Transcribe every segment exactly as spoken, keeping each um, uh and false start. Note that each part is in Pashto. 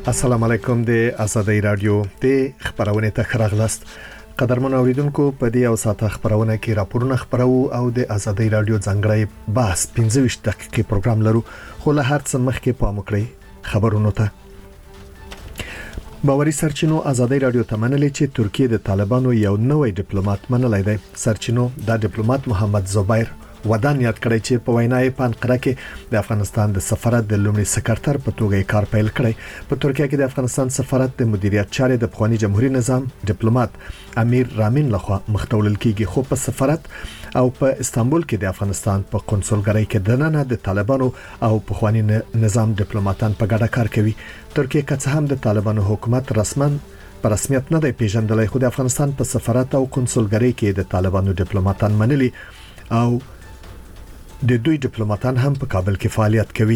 السلام علیکم د ازادۍ رادیو د خبرونه ته خراغلاست. قدرمن اوریدونکو په دې او ساته خبرونه کې راپورونه خبرو او د ازادۍ رادیو څنګه بحث پنځه ویشت دقیقې پروګرام لرو. خو له هر څه مخکې پام وکړئ خبرونه ته. باوري سرچینو ازادۍ رادیو ته منلي چې ترکیه د طالبانو یو نوې ډیپلوماټ منلای دی. سرچینو د ډیپلوماټ محمد زبیر ودان یاد کړی چې په وینای په انقره کې د افغانستان د سفارت د لومړي سکرټر په توګه کار پیل کړی. په ترکیه کې د افغانستان سفارت د مدیریت چارې د افغاني جمهوریت نظام ډیپلوماټ امیر رامین لخوا مختولل کیږي. خو په سفارت او په استانبول کې د افغانستان په قونسلګرۍ کې دننه د طالبانو او په خواني نظام ډیپلوماټان په ګډه کار کوي. ترکیه که هم د طالبانو حکومت رسمن په رسمیت نه دی پیژندلی، خو د افغانستان په سفارت او قونسلګرۍ کې د طالبانو ډیپلوماټان منلي او د دوی ډیپلوماټان هم په کابل کې فعالیت کوي.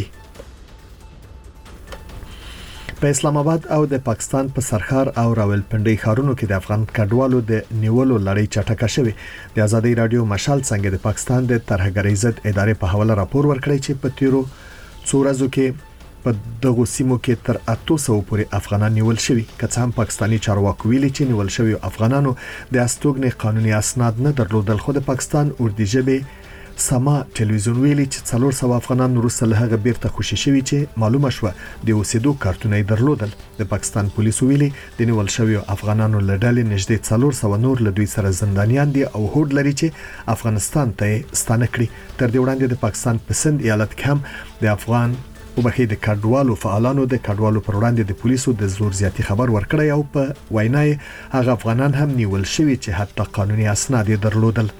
په اسلام آباد او د پاکستان په سرخار او راولپنډي ښارونو کې د افغان کډوالو د نیولو لړۍ چټکه شوې. د ازادۍ رادیو مشال څنګه د پاکستان د ترهګرۍ ضد ادارې په حواله راپور ورکړی چې په تیرو څو ورځو کې په دغه سیمو کې تر اته سوه پورې افغانان نیول شوي. که هم پاکستانی چارواکو ویلي چې نیول شوی افغانانو د استوګنې قانوني اسناد نه درلودل، خو د پاکستان اردو ژبه سما ټلویزیون ویلي چې څلور سوه افغانان وروسته له هغه بیرته خوشي شوي چې معلومه شوه د اوسېدو کارتونه درلودل. د پاکستان پولیسو ویلي د نیول شوی افغانانو له ډلې نږدې څلور سوه نور له دوی سره زندانیان دي او هوډ لري چې افغانستان ته ستانه کړي. تر دې وړاندې د پاکستان په سند ایالت کې هم د افغان او بخې د کډوالو فعالانو د کډوالو پر وړاندې د پولیسو د زور زیاتی خبر ورکړی او په وینای هغه افغانان هم نیول شوي چې حتی قانوني اسناد درلودل.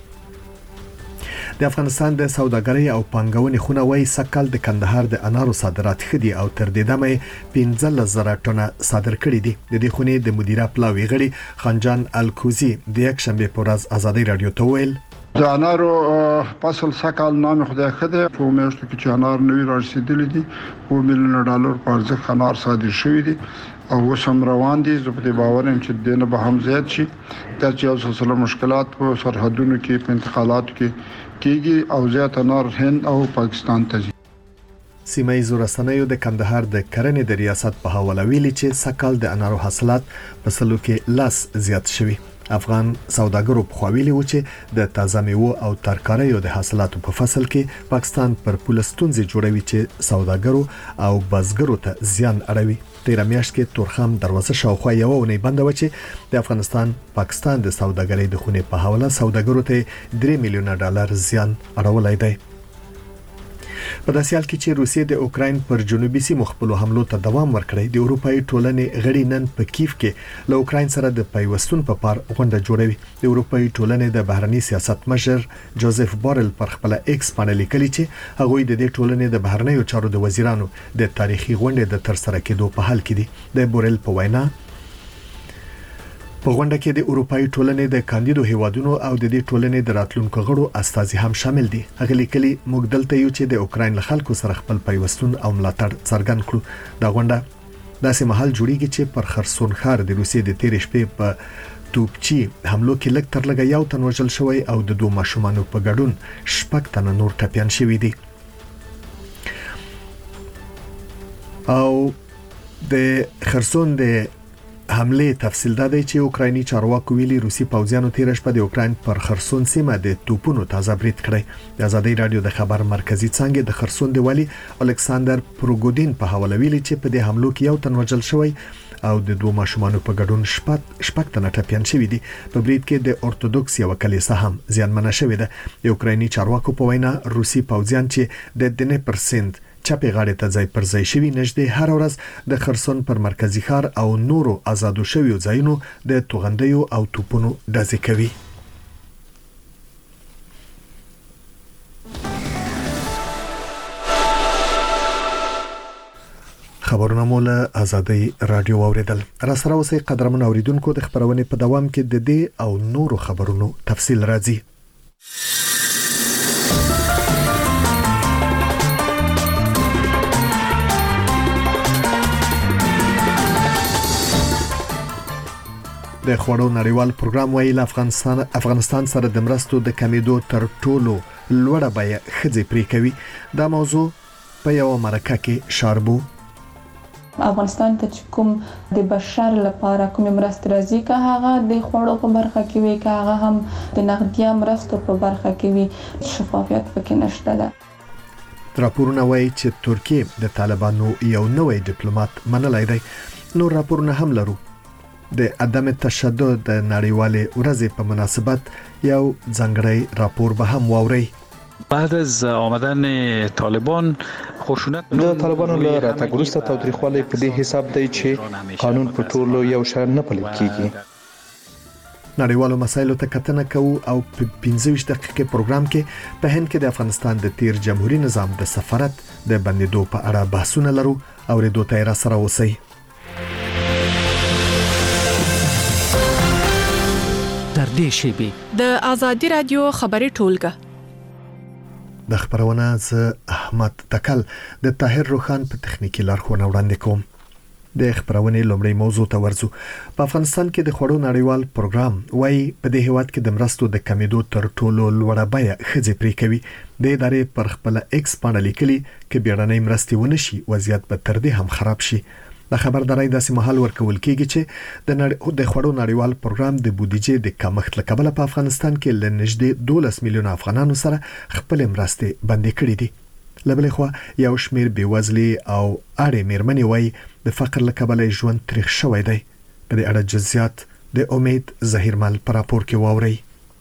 د افغانستان د سوداګرۍ او پانګونې خونه وایي سکل د کندهار د انارو صادرات خدي او تر دې دمه پنځه زره ټنه صادر کړي دي. د دې خونې د مدیره پلاوی غړي خنجان الکوزی د یک شنبه پر ورځ ازادۍ رادیو ته ویل د انارو فصل سکل نام خدای خده په میاشتو کې چې انار نوی رسیدلی دي او میلیون ډالر په ارزښت انار صادر شوی دي او وسم روان دي. زه په دې باور یم چې دنه به هم زیات شي. دا چې یو سلسله مشکلات په سرحدونو کې په انتقالاتو کې کېږي او زیات انار هند او پاکستان ته ځي. سیمه ییزو رسنیو د کندهار د کرنې د ریاست په حواله ویلي چې سکل د انارو حاصلات په سلو کې لاس زیات شوي. افغان سوداګرو په خویلي و چې د تازه میوه او ترکاریو د حاصلاتو په فصل کې پاکستان پر پولستونځي جوړوي چې سوداګرو او بزګرو ته زیان اړوي. تیر میاشت کې تورخم دروازه شاوخوا یو ونی بنده و چې د افغانستان پاکستان د سوداګرۍ د خونې په حواله سوداګرو ته درې میلیونه ډالر زیان اړولای دی. په داسې حال کې چې روسیې د اوکراین پر جنوبي سیمو خپل حملو ته دوام ورکړی، د اروپאי ټولنې غړي نن په کیف کې له اوکراین سره د پیوستون په پار غونډه جوړوي. د اروپאי ټولنې د بهرنی سیاست مشر جوزف بارل پر خپل ایکس باندې لیکلي چې هغه د دې ټولنې د بهرنیو چارو د وزیرانو د تاریخي غونډې د ترسره کېدو په حال کې دي. د بورل په وینا په غونډه کې د اروپאי ټولنې د کاندیدو هیوادونو او د دې ټولنې د راتلونکو غړو استازي هم شامل دي. هغه لیکلي موږ دلته یو چې د اوکراین خلکو سره خپل پیوستون او ملاتړ څرګند کړو. دا غونډه داسې محل جوړیږي چې پر خرسون ښار د روسیې د تیر شپې په توپچی حملو کې لږ تر لږه یو تن وژل شوی او د دوه ماشومانو په ګډون شپږ تنه نور ټپيان شوي دي. او د خرسون د حمله تفصیل ده چې اوکرایني چارواکو ویلي روسي پوځیانو تیر شپه د اوکراین پر خرسون سیمه د توپونو تازه برید کړی. د ازادۍ رادیو د خبر مرکزی څنګه د خرسون د والی الکساندر پروګودین په حواله ویلي چې په دې حملو کې یو تن وژل شوی او د دوه ماشومانو په ګډون شپږ شپږ تنه ټپيان شوي دي. په برید کې د اورتودوکس یو کلیسا هم زیانمنه شوې ده. د اوکرایني چارواکو په وینا روسي پوځیان چې د دنه پرسنت چپی غاړې ته ځای پر ځای شوي نږدې هر ورځ د خرسون پر مرکزی ښار او نورو آزادو شویو ځایونو د توغندیو او توپونو ډزې کوي. خبرونه مو له ازادۍ رادیو اوریدل. را سره اوسئ قدرمن اوریدونکو، د خبرونې په دوام کې د دې او نورو خبرونو تفصیل راځي. د خوړو نړیوال پروګرام ویل افغانستان افغانستان سره د مرستو د کمیدو تر ټولو لوړه بیه خځې پرې کوي. دا موضوع په یو مرکه کې شاربو افغانستان ته چې کوم د بشر لپاره کوم مرستې راځي که هغه د خوړو په برخه کې وي که هغه هم د نقدي مرستو په برخه کې وي شفافیت پکې نشته ده. راپورونه وایي چې ترکیه د طالبانو یو نوې ډیپلوماټ منلای دی. نور راپورونه هم لرو. د عدم تشدد د نړیوالې ورځې په مناسبت یو ځانګړی راپور به هم واوري. بعد از آمدن طالبان خشونت د طالبانو له راتګ وروسته تاوتریخوالی په دې حساب دی چې قانون په ټولو یو شان نه پلي کیږي. نړیوالو مسایلو ته کتنه کوو او په پنځه ویشت دقیقې پروګرام کې په هند کې د افغانستان د تیر جمهوریت نظام د سفارت د بندیدو په اړه بحثونه لرو او ریډو ته را سره اوسئ. در دې شیبي د ازادي رادیو خبري ټولګه د خبرونه ز احمد تکل د طاهر روخان په تخنیکی لارښوونه وړاندې کوم. د خبرونې لومړی موضوع ته ورځو. په افغانستان کې د خوړو نړیوال پروګرام وايي په دې هیواد کې د مرستو د کمیدو تر ټولو لوړه بیه خځې پرې کوي. د ادارې پر خپل ایکس باندې لیکلي کې بیړنۍ مرستې ونشي وضعیت به تر دې هم خراب شي. د خبرداري داسې مهال ورکول کیږي چې د نړۍ د خوړو نړیوال پروګرام د بودیجې د کمښت له کبله په افغانستان کې لنږدې دولس میلیون افغانانو سره خپل مرستې بندي کړې دي. لبلې خو یو شمیر بیوزلي او اړې میرمنې وایي د فقر له کبله ژوند تریخ شوی دی. په دې اړه جزئیات د امید ظهیرمل پر راپور کې واوري.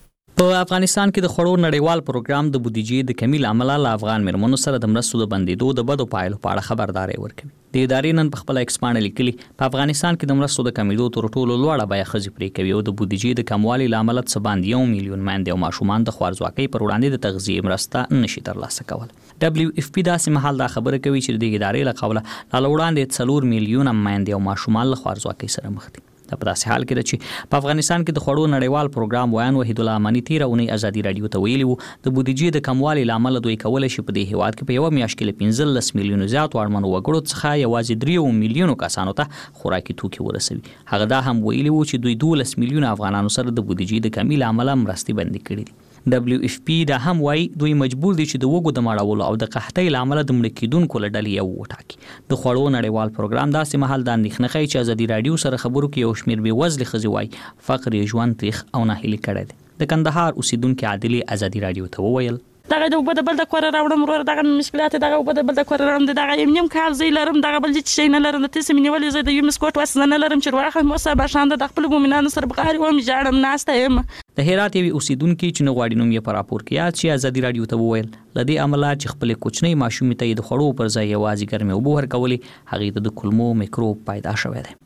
په افغانستان کې د خوړو نړیوال پروګرام د بودیجې د کمی لامل له افغان مرمنو سره د مرستو د بندیدو د بدو پایلو په اړه خبرداري ورکوي. د ادارې نن په خپل ایکس باندې لیکلي په افغانستان کې د مرستو د کمیدو تر ټولو لوړه بیه خځې پرې کوي او د بودیجې د کموالي لامل څه باندې یو میلیون میندې او ماشومان د خوارځواکۍ پر وړاندې د تغذیه مرسته نشي ترلاسه کول. دبليو اف پی داسې مهال دا خبره کوي چې د ادارې له قوله لا وړاندې څلور میلیون میندې او ماشومان له خوارځواکۍ سره مخ دي. په داسې حال کې چې په افغانستان کې د خوړو نړیوال پروګرام وایي وحید الله امانی تیر اونۍ ازادي رادیو ته ویلي وو د بودیجې د کموالي لامل دوی کولای شي په دې هیواد کې په یو میاشت کې پنځلس میلیون زیات واړمنو وګړو څخه یوازې درې میلیون کسانو ته خوراکي توکي ورسوي. هغه دا هم ویلي وو چې دوی دولس میلیون افغانانو سره د بودیجې د کمی لامل مرستې بندي کړې دي. دبليو اف پی دا هم وایي دوی مجبور دي چې د وګړو د مړولو او د قحطۍ لامل د مړ کېدونکو له ډلې یو وټاکي. د خوړو نړیوال پروګرام داسې مهال د اندېښنې ښیي چې ازادي رادیو سره خبرو کې یو شمېر بېوزلې ښځې وایي فقر یې ژوند تریخ او ناهیلي کړی دی. د کندهار اوسیدونکي عادلې ازادي رادیو ته وویل دغه د وبد بل د کور راوړم ورور دغه مشکلات دغه وبد بل د کور راوړم دغه یم نیم کال زی لرم دغه بل چې شي نه لرم د تاسو مینولې زه د یو مسکوټ وسنه نه لرم چې واخه مو سره بشاند د خپل مومنانو سره بغاری و مجاړم ناسته یم. د هرات یو اوسیدونکي چې نو غواړي نوم یې پر راپور کې یاد چې ازادي رادیو ته وویل لدی عملات چې خپل کوچنی ماشومې ته د خړو پر ځای یوازې ګرمه او بوهر کولی هغه د کلمو میکروب پیدا شوی دی.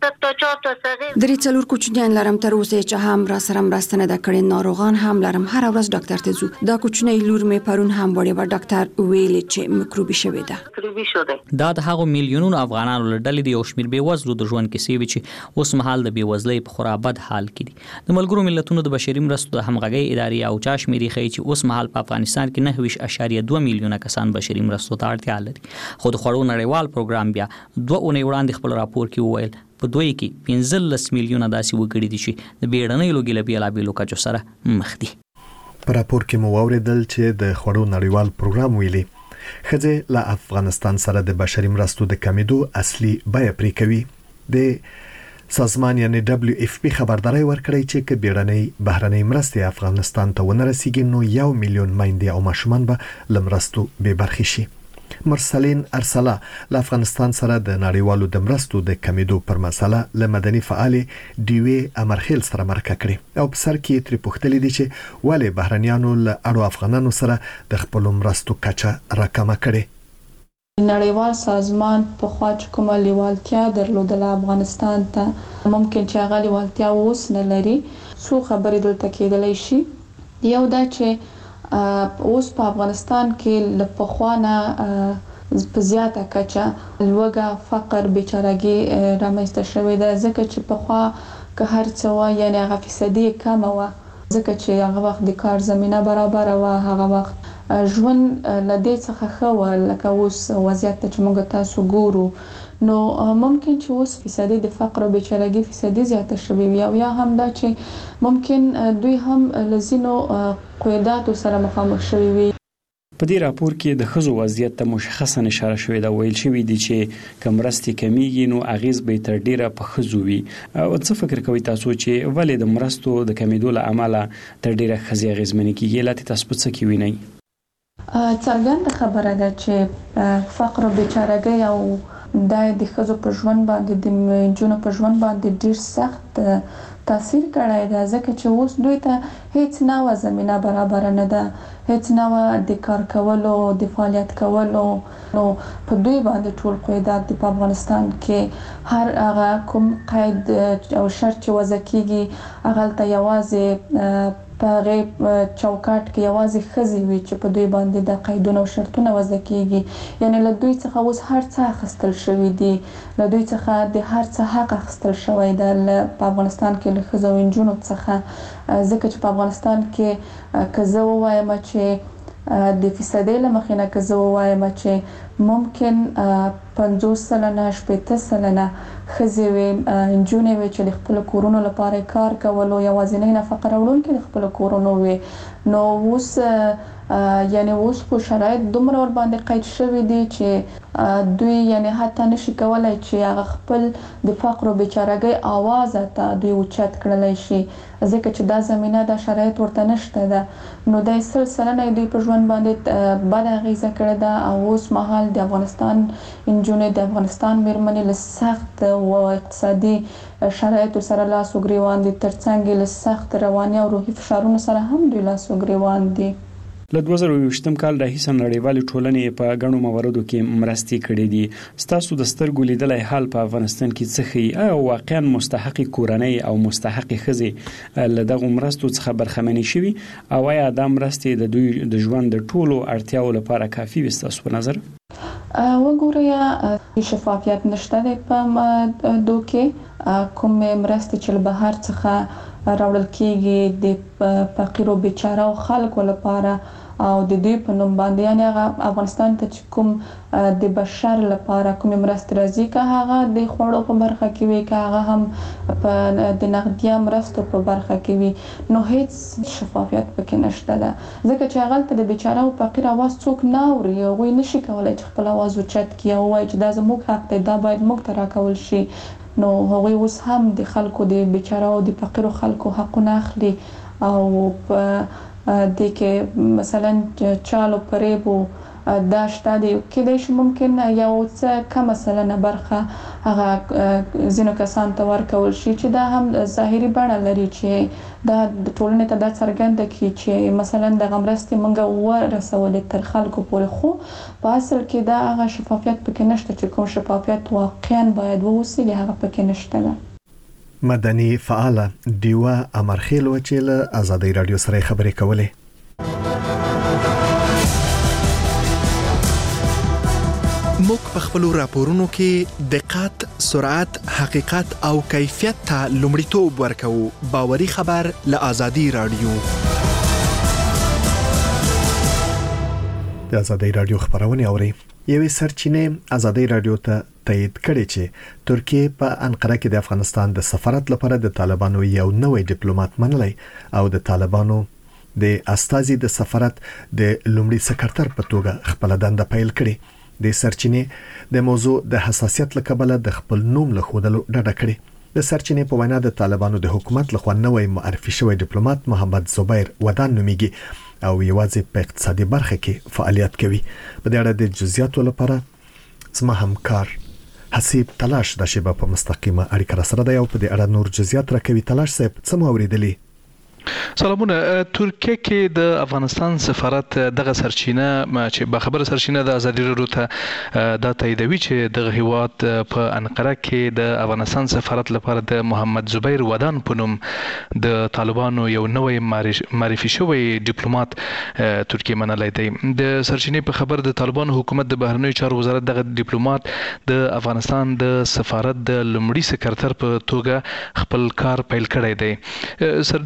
درې څلور کوچنیان لرم تر اوسه چې هم را سره مرسته نه کړي ناروغان هم لرم هر ورځ ډاکټر ته ځو. دا کوچنی لور مې پرون هم وړي و ډاکټر ویل چې میکروبي شوی ده. دا د هغو میلیونونو افغانانو له ډلې د یو شمېر بېوزلو د ژوند کیسې وي چې اوس مهال د بېوزلۍ په خورا بد حال کې دي. د ملګرو ملتونو د بشري مرستو د همغږۍ ادارې او چا شمېرې ښیي چې اوس مهال په افغانستان کې نهه ویشت اعشاریه دوه میلیونه کسان بشري مرستو ته اړتیا لري. خو د خوړو نړیوال پروګرام بیا دوه اونۍ وړاندې خپل راپور کې وویل په دوی کې پنځلس میلیونه داسې وګړي دي چې د بیړنۍ لوګي له بېلابېلو کچو سره مخ دي. په راپور کې مو واورېدل چې د خوړو نړیوال پروګرام ویلي ښځې له افغانستان سره د بشري مرستو د کمیدو اصلي بیه پرې کوي. د سازمان یعنی دبليو اف پی خبرداري ورکړی چې ک بیړنۍ بهرنۍ مرستې افغانستان ته ونه رسیږي نو یو میلیون میندې او ماشومان به لمرستو به برخې شي. مرسلین ارسلا له افغانستان سره د نړیوالو د مرستو د کمیدو پر مسله له مدني فعال دیوی امرخیل سره مرکه کړې او په سر کې تر پوښتلې دي چې ولې بهرنیانو له اړو افغانانو سره د خپل مرستو کچه راکمه کړي. نړیوال سازمان په خوا چې کومه لیوالتیا درلودله افغانستان ته ممکن چې هغه لیوالتیا اوس نه لري. څو خبرې دلته کېدلی شي. یو دا چې اوس په افغانستان کې له پخوا نه په زیاته کچه لوږه فقر بیچارهګي رامنځته شوې ده ځکه چې پخوا که هر څه وه یعنې هغه فیصدي کمه وه ځکه چې هغه وخت د کار زمینه برابره وه هغه وخت ژوند له دې څخه ښه وه لکه اوس وضعیت ته چې موږ تاسو ګورو نو ممکن چې اوس فیصدي د فقر او بیچارهګي فیصدي زیاته شوې وي او یا هم دا چې ممکن دوی هم له ځینو قیوداتو سره مخامخ شوي وي. په دې راپور کې د ښځو وضعیت ته مشخصا اشاره شوې ده. ویل شوي دي چې که مرستې کمیږي نو اغیز به تر ډیره په ښځو وي. او څه فکر کوئ تاسو چې ولې د مرستو د کمیدو له امله تر ډیره ښځې اغیزمنې کیږي؟ لا تاسو په څه کې وینئ؟ څرګنده خبره ده چې فقر او بیچارهګۍ او د ښځو په ژوند باندې د نجونو په ژوند باندې ډیر سخت تاثیر کړی ده، ځکه چې اوس دوی ته هیڅ نوع زمینه برابر نه ده، هیڅ نوع د کار کولو د فعالیت کولو. نو په دوی باندې ټول قیودات په افغانستان کې هر هغه کوم قید او شرط چې وضع کیږي هغه ته یوازې په هغې چوکاټ کې یوازې ښځې وي چې په دوی باندې د قیدونه او شرطونه وضع کیږي. یعنی له دوی څخه اوس هر څه اخیستل شوي دي، له دوی څخه د هر څه حق اخیستل شوی ده په افغانستان کې له ښځو او نجونو څخه. ځکه چې په افغانستان کې که زه ووایم چې د فیصدۍ له مخې نه که زه ووایم چې ممکن پنځوس سلنه شپېته سلنه ښځې وي، نجونې وي چې د خپلو کورونو لپاره کار کولو یوازینۍ نفقه راوړونکې د خپلو کورونو وي. نو اوس یعنی اوس خو شرایط دومره ور باندې قید شوي دي چې دوی یعنی حتی نشي کولای چې هغه خپل د فقر او بیچارهګۍ آواز ته دوی اوچت کړلی شي، ځکه چې دا زمینه د شرایط ورته نشته ده. نو د سل سلنه دوی په ژوند باندې بد اغیزه کړې ده. او اوس مهال د افغانستان نجونې د افغانستان میرمنې له سخت او اقتصادي شرایطو سره لاس و ګریوان دي، ترڅنګ له سخت رواني او روحي فشارونو سره هم دوی لاس و ګریوان دي. له دوه زره یوویشتم کال راهیسې نړیوالې ټولنې په ګڼو مواردو کې مرستې کړې دي. ستاسو د سترګو لیدلی حال په افغانستان کې څه ښیي؟ آیا واقعا مستحقې کورنۍ او مستحقې ښځې له دغو مرستو څخه برخمنې شوي؟ او آیا دا مرستې د دوی د ژوند د ټولو اړتیاو لپاره کافي وي ستاسو په نظر؟ وګورئ، شفافیت نشته دی په دو کې. کوم مرستې چې له بهر څخه راوړل کیږي د فقیر او بیچاره خلکو لپاره او د دوی په نوم باندې، یعنی هغه افغانستان ته چې کوم د بشر لپاره کوم مرستې راځي، که هغه د خوړو په برخه کې وي، که هغه هم په د نغدیه مرستو په برخه کې وي، نو هیڅ شفافیت پکې نشته ده. ځکه چې هغلته د بیچاره او فقیر اواز څوک نه اوري. هغوی نشي کولی چې خپل اواز اوچت کړي او ووایي چې دا زموږ حق دی، دا باید موږ ته راکول شي. نو هغوی اوس هم د خلکو د بیچاره او د فقیرو خلکو حقونه اخلي او په دې کې مثلا چالو پریبو دا شته دی. کېدای شي ممکن یو څه کمه سلنه برخه هغه ځینو کسانو ته ورکول شي چې دا هم ظاهري بڼه لري چې دا د ټولنې ته دا څرګنده کړي چې مثلا دغه مرستې موږ ورسولې تر خلکو پورې، خو په اصل کې دا هغه شفافیت پکې نشته چې کوم شفافیت واقعا باید واوسي هغه پکې نشته ده. مدني فعاله دیوه امرخیل و چې له آزادۍ رادیو سره خبرې کولې. موږ په خپل راپورونو کې دقت، سرعت، حقیقت او کیفیت ته لومړیتوب ورکوو. باوري خبر له آزادۍ رادیو. د آزادۍ رادیو خبرونه اوري. یوې سرچینې آزادۍ رادیو ته تایید کړي چې ترکیه په انقره کې د افغانستان د سفارت لپاره د طالبانو یو نوې ډیپلوماټ منلی او د طالبانو د استازي د سفارت د لومړي سکرټر په توګه خپل دنده پیل کړي. د سرچینې د موضوع د حساسیت لکبله د خپل نوم له خودلو ډډه کړي. د سرچینې په وینا د طالبانو د حکومت لخوا نوې معرفي شوی ډیپلوماټ محمد زبیر ودان نومیږي او یوازې په اقتصادي برخه کې فعالیت کوي. په دې اړه د جزئیاتو لپاره زما همکار حسیب تلاش د شیبه په مستقیمه اړیکه را سره دی او په دې اړه نور جزئیات راکوي. تلاش صاحب څه مو اوریدلی؟ سلامونه. ترکیه کې د افغانستان سفارت دغه سرچینه چې به خبره سرچینه د ازادي رادیو ته دا تاییدوي چې دغه هیواد په انقره کې د افغانستان سفارت لپاره د محمد زبیر ودان په نوم د طالبانو یو نوې معرفي شوی ډیپلوماټ ترکیه منلی دی. د سرچینې په خبر د طالبانو حکومت د بهرنیو چارو وزارت دغه ډیپلوماټ د افغانستان د سفارت د لومړي سکرټر په توګه خپل کار پیل کړی دی. سر د سرچینې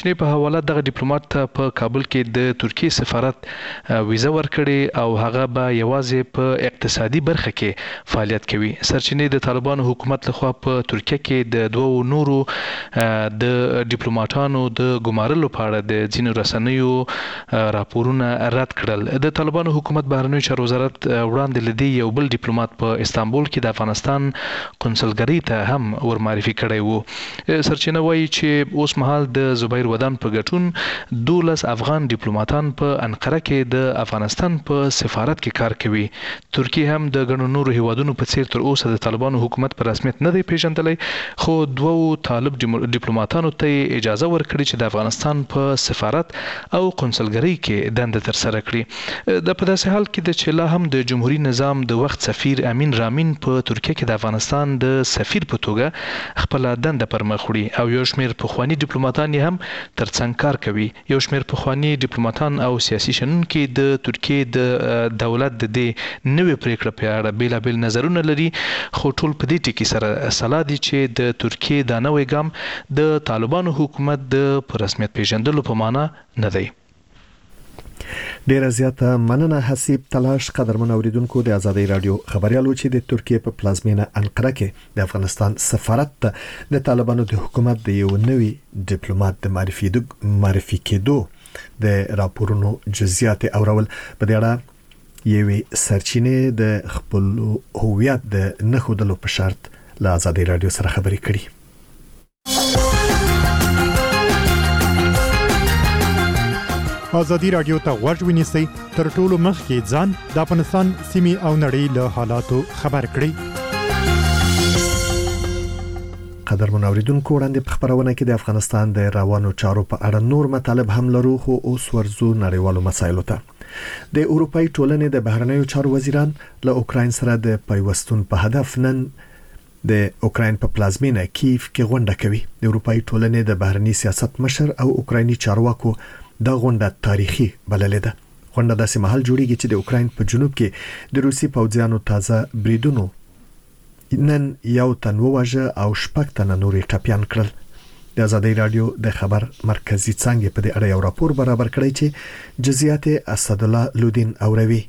کوچنی په حواله دغه ډیپلوماټ ته په کابل کې د ترکیه سفارت ویزه ورکړي او هغه به یوازې په اقتصادي برخه کې فعالیت کوي. سرچینې د طالبانو حکومت لخوا په ترکیه کې د دوو نورو د ډیپلوماټانو د ګمارلو په اړه د ځینو رسنیو راپورونه رد کړل. د طالبانو حکومت بهرنیو چارو وزارت وړاندې لدی یو بل ډیپلوماټ په استانبول کې د افغانستان قونسلګرۍ ته هم ورمعرفي کړی وو. سرچینه وایي چې اوس مهال د زبیر ودان په ګټون دولس افغان ډیپلوماټان په انقره کې د افغانستان په سفارت کې کار کوي. ترکیه هم د ګڼو نورو هیوادونو په څیر تر اوسه د طالبانو حکومت په رسمیت نه دی پیژندلی، خو دوو طالب ډیپلوماټانو ته اجازه ورکړي چې د افغانستان په سفارت او قونسلګرۍ کې دنده ترسره کړي. د په داسې حال کې د چې لا هم د جمهوریت نظام د وخت سفیر امین رامین په ترکیه کې د افغانستان د سفیر په توګه خپل دنده پر مخ وړي او یو شمېر پخواني ډیپلوماټان یې هم ترڅنګ کار کوي. یو شمېر پخواني ډیپلوماټان او سیاسي شنونکي د ترکیه د دولت د دې نوې پریکړه په اړه بیلابیل نظرونه لري، خو ټول په دې ټکي سره سلا دي چې د ترکیه دا نوې ګام د طالبانو حکومت د په رسمیت پیژندلو په معنا نه دی. ډیره زیاته مننه حسیب تلاش. قدرمن اوریدونکو، د آزادۍ رادیو خبريالو چې د ترکیه په پلازمینه انقره کې د افغانستان سفارت ته د طالبانو د حکومت د یو نوي ډیپلوماټ د معرفي د معرفي کېدو د راپورونو جزئیات اورول په دې اړه یوې سرچینې د خپل هویت د نه خودلو په شرط له آزادۍ رادیو سره خبرې کړي. آزادی رادیو ته غوږ ونیسئ، تر ټولو مخکې ځان د افغانستان سیمې او نړۍ له حالاتو خبر کړئ. قدرمن اوریدونکو، وړاندې په خبرونه کې د افغانستان د روانو چارو په اړه نور مطالب هم لرو، خو اوس ورزو نړیوالو مسایلو ته. د اروپאי ټولنې د بهرنیو چارو وزیران له اوکراین سره د پیوستون په هدف نن د اوکراین په پلازمینه کیف کې غونډه کوي. د اروپאי ټولنې د بهرنی سیاست مشر او اوکرایني چارواکو دا غونډه تاریخي بللې ده. غونډه داسې مهال جوړیږي چې د اوکراین په جنوب کې د روسي پوځیانو تازه بریدونو نن یو تن وواژه او شپږ تنه نورې ټپیان کړل. د آزادۍ رادیو د خبر مرکزی څنګه په دې اړه یو راپور برابر کړی چې جزئیات اسدالله لودین اوروي.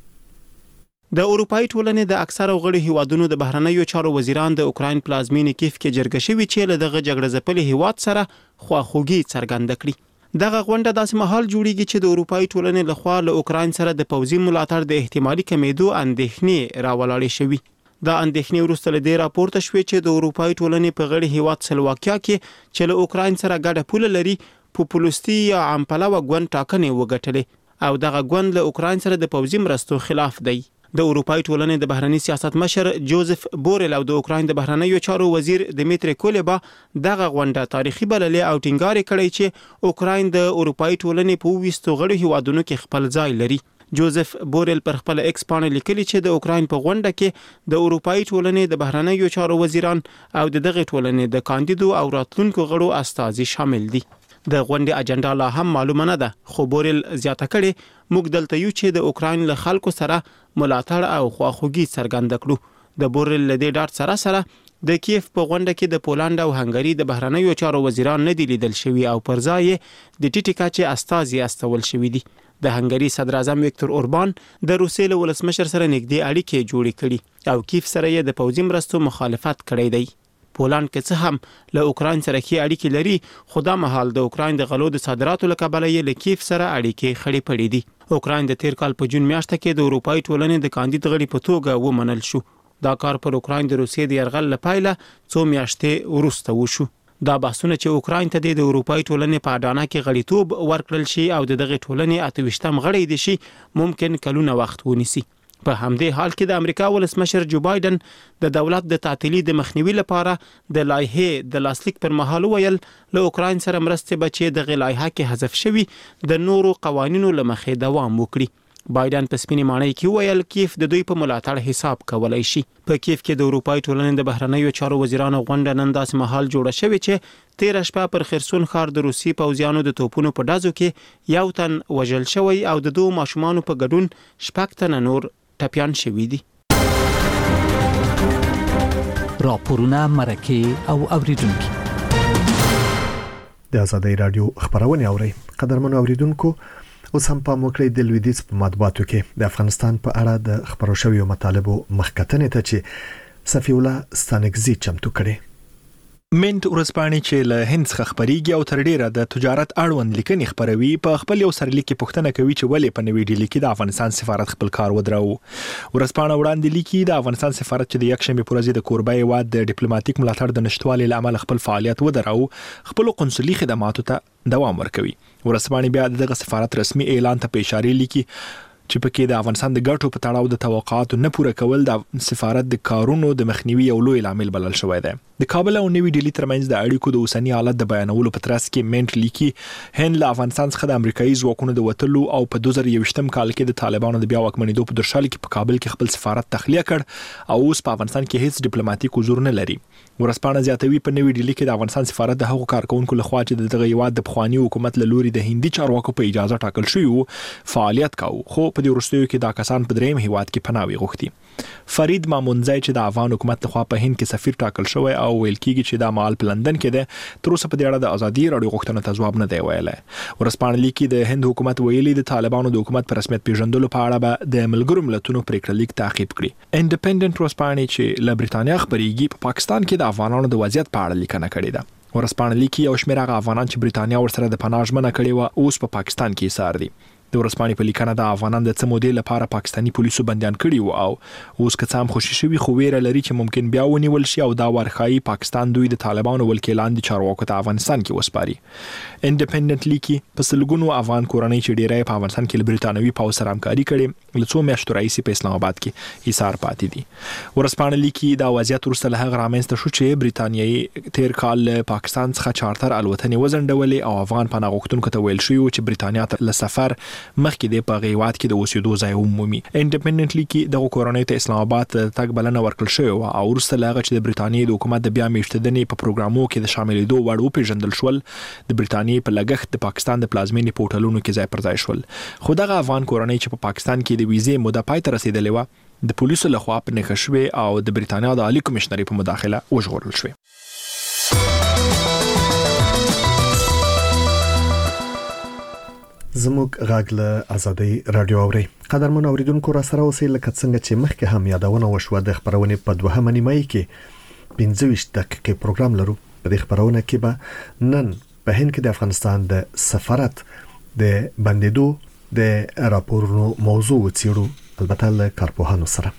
د اروپאי ټولنې د اکثره غړي هیوادونو د بهرنیو چارو وزیران د اوکراین پلازمینې کیف کې جرګه شوي چې له دغه جګړه ځپلي هیواد سره خواخوږي څرګنده کړي. دغه غونډه داسې مهال جوړیږي چې د اروپאי ټولنې لخوا له اوکراین سره د پوځي ملاتړ د احتمالي کمیدو اندېښنې راولاړې شوي. دا اندېښنې وروسته له دې راپورته شوې چې د اروپאי ټولنې په غړي هیواد سلواکیا کې چې له اوکراین سره ګډه پوله لري پوپولستي یا عامپلوه ګوند ټاکنې وګټلې او دغه ګوند له اوکراین سره د پوځي مرستو خلاف دی. د اروپאי ټولنې د بهرنی سیاست مشر جوزف بورل او د اوکراین د بهرنیو چارو وزیر دمیتری کولبا دغه غونډه تاریخي بللې او ټینګار کړی چې اوکراین د اروپאי ټولنې په وستو غړي هیوادونو کې خپل ځای لري. جوزف بورل پر خپل ایکس باندې لیکلي چې د اوکراین په غونډه کې د اروپאי ټولنې د بهرنیو چارو وزیران او د دغه ټولنې د کاندیدو او راتلونکو غړو استازي شامل دي. د غونډې اجنډا لا هم معلومه نه ده، خو بورل زیاته کړي موږ دلته یو چې د اوکراین له خلکو سره ملاتړ او خواخوږي څرګنده کړو. د بورل له دې ډاټ سره سره د کیف په غونډه کې د پولند او هنګری د بهرنیو چارو وزیران نه دي لیدل شوي او پر ځای د ټیټی کچې استازي استول شوي دي. د هنګری صدر اعظم ویکتور اوربان د روسیې له ولسمشر سره نږدې اړیکې جوړې کړي او کیف سره یې د پوځي مرستو مخالفت کړی دی. پولند کې څه هم له اوکراین سره کې اړیکې لري، خو دا مهال د اوکراین د غلو د صادراتو له کبله یې له کیف سره اړیکې خړې پړې دي. اوکراین د تیر کال په جون میاشت کې د اروپאי ټولنې د کاندید غړي په توګه ومنل شو. دا کار پر اوکراین د روسیې د یرغل لپاره څو میاشتې وروسته وشو. دا بحثونه چې اوکراین ته د اروپאי ټولنې په اډانه کې غړیتوب ورکړل شي او د دغه ټولنې اته ویشتم غړی دي شي ممکن کلونه وخت ونیسي. په همدې حال کې د امریکا ولسمشر جو بایدن د دولت د تعطیلي د مخنیوي لپاره د لایحې د لاسلیک پر مهال ویل له اوکراین سره مرستې بچي د غلایحه کې حذف شوی د نورو قوانینو لمخې دوام وکړي. بایدن په سپینې معنی کې ویل کیف د دوی په ملاتړ حساب کولای شي. په کیف کې د اروپאי ټولنې د بهرنیو چارو وزیرانو غونډه نن داسې مهال جوړه شوې چې تیر شپه پر خرسون ښار د روسي پوځیانو د توپونو په ډزو کې یو تن وژل شوی او د دوه ماشومان په ګډون شپږ تن نور ټپیان شوي دي. راپورونه مرکه او اوریدونکو د ازادي رادیو خبرونه اوري. قدرمن اوریدونکو اوس هم په موکړې د لویدیځ په مطبوعاتو کې د افغانستان په اړه د خبرو شویو مطالبو مخکتنې ته چې صفی الله ستانکزی چمتو کړي. منټ ورسپانې چې له هند څخه خبريږي او تر ډیره د تجارت اړوند لیکنې خبروي په خپل یو سرلیک کې پوښتنه کوي چې ولې په نوې ډیلی کې د افغانستان سفارت خپل کار ودراو. ورسپانې وړاندې لیکي د افغانستان سفارت چې د یکشنبه پر ورځ د کوربه هیواد د ډیپلوماټیک ملاتړ د نشټوالي لامل خپل فعالیت ودراو، خپل قنصلي خدماتو ته دوام ورکوي. ورسپانې بیا دغه سفارت رسمي اعلان ته په اشاره لیکي چې پکې د افغانستان د ګټو په تړاو د توقعاتو نه پوره کول د سفارت د کارونو د مخنیوي یو لوی لامل بلل شوی دی. د کابل او نوې ډیلی ترمنځ د اړیکو د اوسنی حالت د بیانولو په ترڅ کې منټ لیکي هند له افغانستان څخه د امریکایي ځواکونو د وټلو او په دوه زره یوویشتم کال کې د طالبانو د بیا واکمنېدو په درشل کې په کابل کې خپل سفارت تخلیه کړ او اوس په افغانستان کې هیڅ ډیپلوماټیک حضور نه لري. ورسپانې زیاتوي په نوې ډیلی کې د افغانستان سفارت د هغو کارکونکو لخوا چې دغه هیواد د پخوانی حکومت له لوري د هندي چارواکو په اجازه ټاکل شوی وو فعالیت کاوه، خو په دې وروستیو کې دا کسان په دریم هیواد کې پناه غوښتي. فرید مامونځای چې د افغان حکومت لخوا په هند کې سفیر ټاکل شوی او ویل کیږي چې دا مال په لندن کې ده، تر اوسه په دې اړه د ازادي رادیو غوښتنو ته ځواب نه دی ویلی. ورسپانې لیکي د هند حکومت ویلي د طالبانو د حکومت په رسمیت پیژندلو په اړه به د ملګرو ملتونو پریکړه لیک تعقیب کړي. انډیپندنت ورسپانې چې له برېټانیا خبريږي په پاکستان کې د افغانانو د وضعیت په اړه لیکنه کړې ده. ورسپانې لیکي یو شمېر هغه افغانان چې برېټانیا ورسره د پناه ژمنه کړې وه اوس په پاکستان کې ایسار دي. د ورسپانې په لیکنه د افغانان د څه مودې لپاره پاکستاني پولیسو بندیان کړي وو او اوس که څه هم خوشي شوي خو ویره لري چې ممکن بیا ونیول شي او دا ورخایي پاکستان دوی د طالبانو ولکیلان دي چارواکو ته افغانستان کې وسپاري. انډیپندنت لیکي په سلګونو افغان کورنۍ چې ډیری په افغانستان کې له برېټانوي پوځ سره همکاري کړې له څو میاشتو راهیسې په اسلام آباد کې ایسار پاتې دي. ورسپانې لیکي دا وضعیت وروسته له هغه رامنځته شو چې برېټانیایي تیر کال له پاکستان څخه چارتر الوتنې وځنډولې او افغان پناه غوښتونکو ته ویل شوي و چې برېټانیا ته له سفر مخکې د په هیواد کې د اوسېدو ځای ومومي. انډیپندنټلی کې دغه کورنۍ ته اسلام آباد تګ بلنه ورکړل شوې وه او وروسته له هغه چې د برېټانیې د حکومت د بیا میشتېدنې په پروګرامونو کې د شاملېدو وړ وپېژندل شول، د برېټانیې په لګښت د پاکستان د پلازمېنې په هوټلونو کې ځای پر ځای شول. خو دغه افغان کورنۍ چې په پاکستان کې د ویزې موده پای ته رسېدلې وه د پولیسو لخوا په نښه شوې او د برېټانیا د عالي کمشنرۍ په مداخله وژغورل شوې. زموږ غږ له ازادي رادیو اوري. قدرمن اوریدونکو را سره اوسئ لکه څنګه چې مخکې هم یادونه وشوه د خبرونې په دوهمه نیمایي کې پنځه ویشت دقیقې پروګرام لرو. په دې خبرونه کې به نن په هند کې د افغانستان د سفارت د بندیدو د راپورونو موضوع وڅېړو، البته له کارپوهانو سره.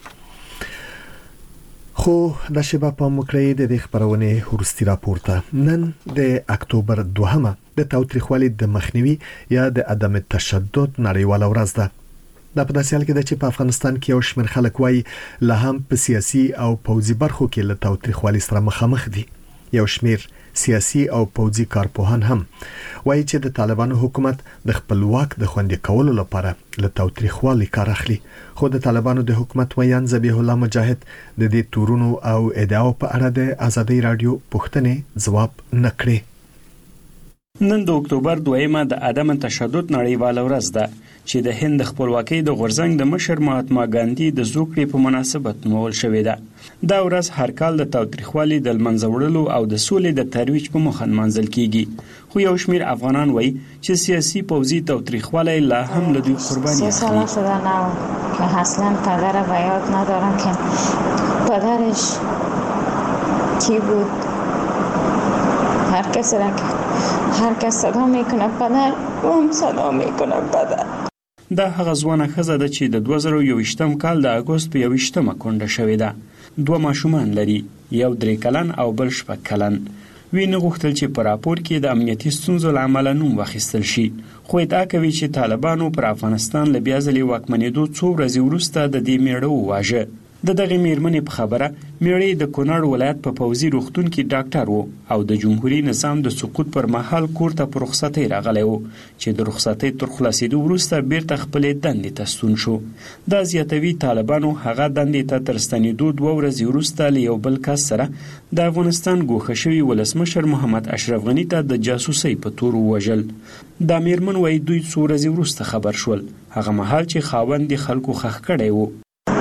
خو د شبا په مکړې د دې خبرونه ورستي راپورته نن د اکتوبر دوهمه د تاوتریخوالي د مخنیوي یا د عدم تشدد نړیواله ورځ ده. دا په داسې حال کې ده چې په افغانستان کې یو شمېر خلک وایي لا هم په سیاسي او پوځي برخو کې له تاوتریخوالي سره مخامخ دي. یو شمېر سیاسي او پوځي کارپوهان هم وایي چې د طالبانو حکومت د خپل واک د خوندي کولو لپاره له تاوتریخوالي کار اخلي. خو د طالبانو د حکومت ویان ذبیح الله مجاهد د دې تورونو او ادعاو په اړه د ازادي رادیو پوښتنې ځواب نه کړي. نن د اکتوبر دویمه د عدم تشدد نړیواله ورځ ده چې د هند خپلواکۍ د غورځنګ د مشر مهاتما ګاندي د زوکړې په مناسبت نومول شوې ده. دا ورځ هر کال د تاوتریخوالي د منځه وړلو او د سولې د ترویج په موخه نمانځل کیږي. خو یو شمېر افغانان وایي چې سیاسي پوځي تاوتریخوالی لا هم له دوی قرباني اخلي. شده نه که اصلا پدر و یاد ندارم که پدرش کی بود. هر کس را که هر کس صدا میکنه پدر و هم صدا میکنه پدر. دا هغه ځوانه ښځه ده چې د دوه زره یوویشتم کال د اګوست په یوویشتمه کونډه شوې ده. دوه ماشومان لري، یو درې کلن او بل شپږ کلن. وی نه غوښتل چې په راپور کې د امنیتي ستونزو له امله نوم واخیستل شي، خو ادعا کوي چې طالبانو پر افغانستان له بیا ځلې واکمنېدو څو ورځې وروسته د دې میړه وواژه. د دغه میرمنې په خبره میړه د کونړ ولایت په پوځي روغتون کې ډاکټر و او د جمهوریت نظام د سقوط پر مهال کور ته په رخصتۍ راغلی و چې د رخصتۍ تر خلاصېدو وروسته بیرته خپلې دندې ته ستون شو. دا زیاتوي طالبانو هغه دندې ته تر ستنېدو دوه ورځې وروسته له یو بل کس سره د افغانستان ګوښه شوي ولسمشر محمد اشرف غني ته د جاسوسۍ په تور ووژل. دا میرمن وایي دوی څو ورځې وروسته خبر شول، هغه مهال چې خاوند د خلکو خښ کړی و.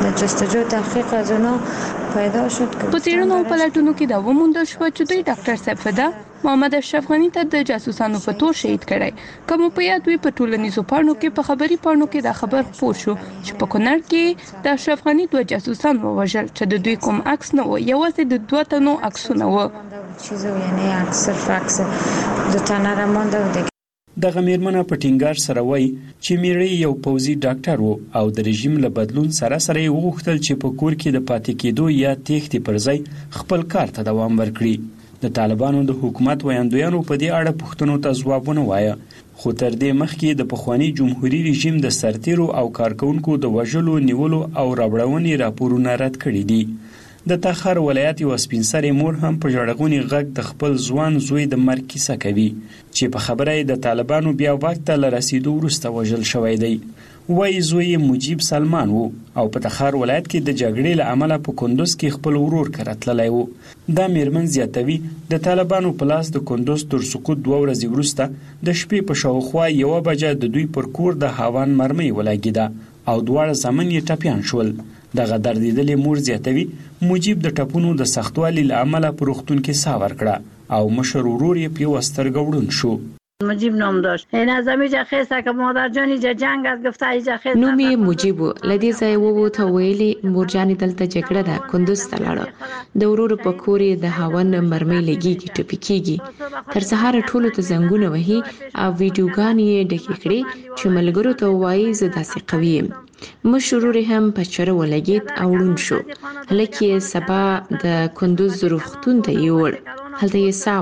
د جستجو تحقیق از اونا پیدا شد. په تیرونو پلټونو کې دا وموندل شو چې دوی ډاکټر سیفدا محمد اشرف غنی ته د جاسوسانو په تور شهید کړي. کوم په یاد وی په ټولنیزو پاڼو کې په خبري پاڼو کې دا خبر خپور شو چې په کونړ کې د اشرف غنی دوه جاسوسان ووژل چې د دوی کوم عکس نه و، یوازې د دوه تنو عکسونه و. چیزو یعنی عکس فاکس د تنه را مونده. دغه میرمنه په ټینګار سره وایي چې میړی یو پوځي ډاکټر و او د رژیم له بدلون سره سره یې وغوښتل چې په کور کې د پاتې کېدو یا تېښتې پر ځای خپل کار ته دوام ورکړي. د طالبانو د حکومت ویاندویانو په دې اړه پوښتنو ته ځوابونه وایه، خو تر دې مخکې د پخواني جمهوریت رژیم د سرتیرو او کارکونکو د وژلو، نیولو او راوړونې راپورونه رد کړي دي. د تخار ولایت یو سپین سرې مور هم په ژړغوني غږ د خپل ځوان زوی د مرګ کیسه کوي چې په خبره یې د طالبانو بیا وخت ته له رسیدو وروسته وژل شوی دی. وایي زوی مجیب سلمان و او په تخار ولایت کې د جګړې له امله په کندوز کې خپل ورور کره تللی و. دا میرمن زیاتوي د طالبانو په لاس د کندوز تر سقوط دوه ورځې وروسته د شپې په شاوخوا یوه بجه د دوی پر کور د هاوان مرمۍ ولګېده او دواړه زامن یې ټپیان شول. دغه دردېدلې مور زیاتوي مجیب د ټپونو د سختوالي له امله په روغتون کې ساه ورکړه او مشر ورور یې په یوه سترګه وړوند شو. مجیب نام داشت. این از امیجا خیسته که مادر جانی جا جنگ از گفته ایجا خیسته. نومی مجیبو لدی ځای ووت ویلي مور جانی دلته جګړه ده کندوز ته لاړه. د ورور په کور د هاون مرمۍ لګیږي ټپي کیږي. تر سهار ټولو ته زنګونه وهي او ویډیوګانې یې ډکې کړې چې ملګرو ته وایي زه داسې قوي یم. مشرور هم په چره ولګید او ړوند شو. هلک یې سبا د کندوز روغتون ته یوړ. هلته یې ساه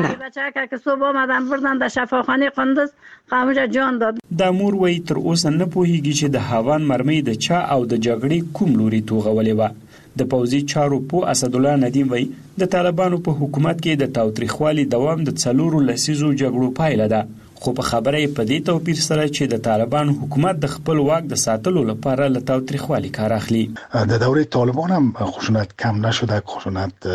ورکړه. دا مور وایي تر اوسه نه پوهیږي چې د هاوان مرمۍ د چا او د جګړې کوم لوري توغولې وه. د پوځي چارو پوه اسدالله ندیم وایي د طالبانو په حکومت کې د تاوتریخوالي دوام د څلورو لسیزو جګړو پایله ده، خو په خبره یې په دې توپیر سره چې د طالبانو حکومت د خپل واک د ساتلو لپاره له تاوتریخوالي کار اخلي. د دورې طالبان هم خشونت کم نشده. خشونت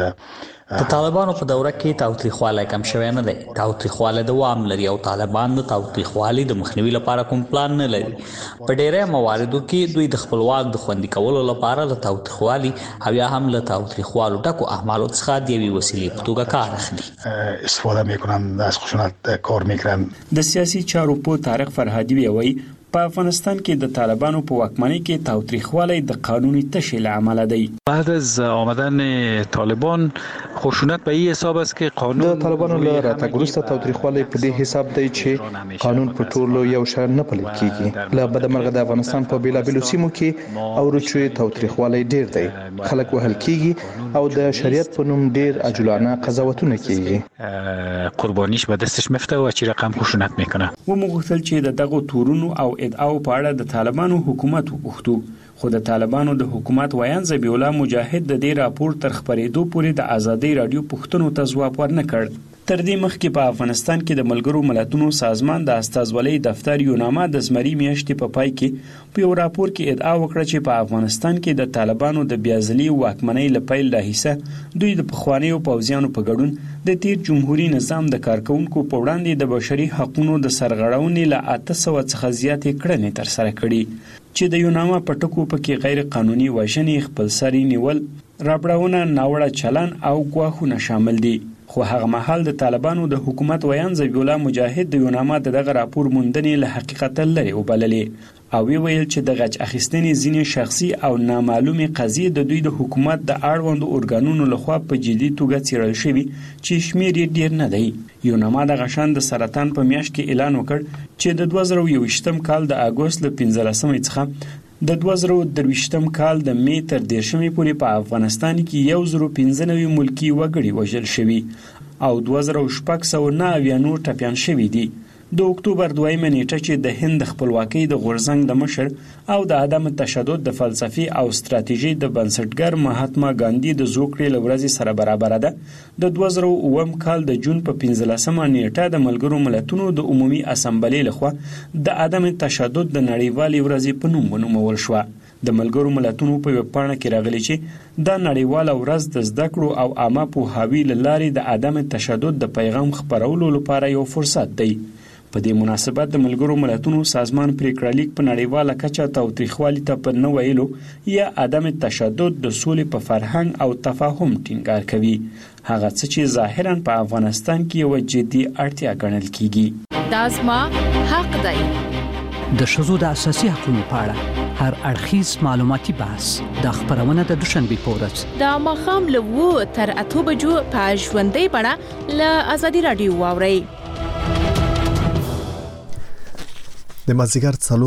د طالبانو په دوره کې تاوتریخوالی کم شوی نه دی. تاوتریخوالی دوام لري او طالبان د تاوتریخوالي د مخنیوي لپاره کوم پلان نه لري. په ډیری مواردو کې دوی د خپل واک د خوندي کولو لپاره له تاوتریخوالي او یا هم له تاوتریخوالو ډکو اعمالو څخه د یوې وسیلې په توګه کار اخلي. استفاده میکنن، از خشونت کار میکنن. د سیاسي چارو په طارق فرهادي وایي په افغانستان کې د طالبانو په واکمنۍ کې تاوتریخوالی د قانوني تشې له امله دی. بعد از آمدن طالبان خشونت به این حساب است که قانون د طالبانو له راتګ وروسته تاوتریخوالی په دې حساب دی چې قانون په ټولو یو شان نه پلی کیږي. له بدمرغه د افغانستان په بیلابیلو سیمو کې او رچوي تاوتریخوالی ډیر دی. خلک وهل کیږي او د شریعت په نوم ډیر عجولانه قضاوتونه کیږي. قربانیش به دستش میفته و چی رقم خشونت میکنه. و مغوښتل چې د دغه تورونو او ادعاو په اړه د طالبانو حکومت وغوښتو، خو د طالبانو د حکومت ویان ذبیح الله مجاهد د دې راپور تر خپرېدو پورې د ازادۍ راډیو پوښتنو ته ځواب ورنه کړ. تر دې مخکې په افغانستان کې د ملګرو ملتونو سازمان د استازولۍ دفتر یوناما د زمري میاشتې په پای کې په یو راپور کې ادعا وکړه چې په افغانستان کې د طالبانو د بیازلي واکمنۍ له پیل راهیسه دوی د پخوانیو پوځیانو په ګډون د تیر جمهوریت نظام د کارکونکو په وړاندې د بشري حقوقو د سرغړونې له اته سوه څخه زیاتې کړنې ترسره کړي چې د یوناما په ټکو پکې غیر قانوني وژنې، خپلسري نیول، رابړونه، ناوړه چلن او ګواښونه شامل دي. خو هغه مهال د طالبانو د حکومت ویان ذبیح الله مجاهد د یوناما دغه راپور موندنې له حقیقت لري وبللې او وی ویل چې د غچ اخیستنې ځینې شخصي او نامعلومې قضیې د دوی د حکومت د اړوندو ارګانونو لخوا په جدي توګه څیړل شوي چې شمیر یې ډیر نه دی. یوناما د غشان د سرطان په میاشت کې اعلان وکړ چې د دوه زره یوویشتم کال د اګوست له پنځلسمې څخه د دوه زره درویشتم کال د می تر دېرشمې پورې په افغانستان کې یو زره پنځه نوي ملکي وګړي وژل شوي او دوه زره شپږ سوه نه اویا نور ټپیان شوي دي. د اکتوبر دویمه نیټه چې د هند د خپلواکۍ د غورځنګ د مشر او د عدم تشدد د فلسفي او ستراتیژي د بنسټګر مهاتما ګاندی د زوکړې له ورځې سره برابر ده. د دوه زره اووم کال د جون په پنځلسمه نیټه د ملګرو ملتونو د عمومي اسامبلې لخوا د عدم تشدد د نړیوالې ورځې په نوم ونومول شوه. د ملګرو ملتونو په ویبپاڼه کې راغلي چې دا نړیواله ورځ د زده کړو او عامه پوهاوي له لارې د عدم تشدد د پیغام خپرولو لپاره یو فرصت دی. په دې مناسبت د ملګرو ملتونو سازمان پریکړه لیک په نړیواله کچه تاوتریخوالي ته په نه ویلو یا عدم تشدد د سولې په فرهنګ او تفاهم ټینګار کوي، هغه څه چې ظاهراً په افغانستان کې یو جدي اړتیا ګڼل کیږي. دا زما حق دی. د ښځو د اساسي حقوقو په اړه هر اړخیز معلوماتي بحث د خبرونه د دوشنبه په ورځ د ماښام له اوه تر اته بجو په ژوندۍ بڼه له ازادي رادیو واورئ. د مازیګر څلور